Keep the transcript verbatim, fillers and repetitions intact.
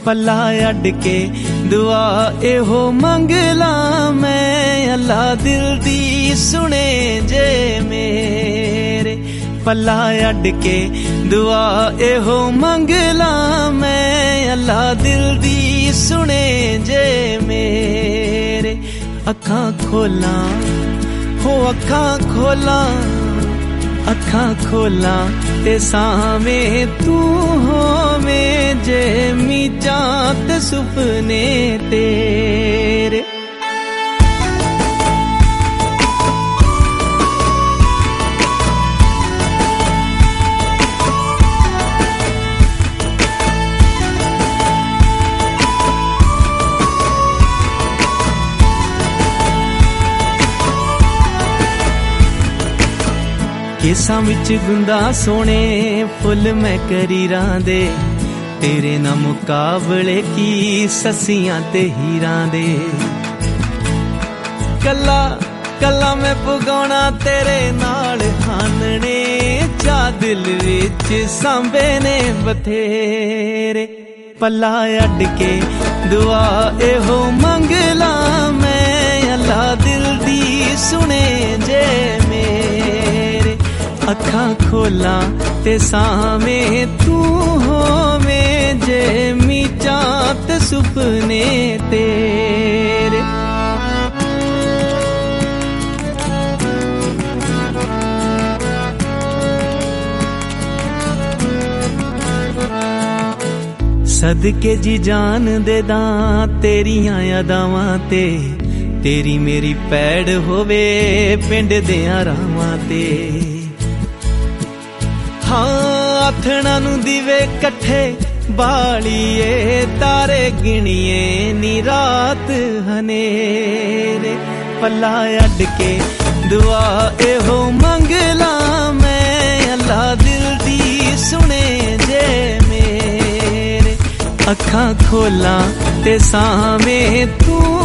पला अड के दुआ एहो मंगला मैं अल्लाह दिल दी सुने जे मेरे। पला अड के दुआ एहो मंगला मैं अल्लाह दिल दी सुने जे मेरे। अखां खोला हो अखां खोला अखां खोला ते सामे तू होवें जे मीचां ते सुपने तेरे। केसां विच गुंदा सोने फुल मैं करीरां दे तेरे ना मुकाबले की ससियां ते हीरां दे। कला कला मैं पुगाउणा तेरे नाल हानने चा दिल विच सांबे ने बथेरे। पला अड के दुआ एहो मंगला मैं अल्लाह दिल दी सुने जे मेरे। अखां खोला ते सामे तू होवें जे मीचां ते सुपने तेरे। सदके जी जान दे दां तेरियां यादावां ते तेरी मेरी पैड़ होवे पिंड देयां रावां ते। हाँ आथणा नू दीवे कट्ठे बालिए तारे गिणिए नी रात हनेरे। पला अड के दुआ एहो मंगला मैं अल्लाह दिल दी सुने जे मेरे। अखां खोला ते सामे तू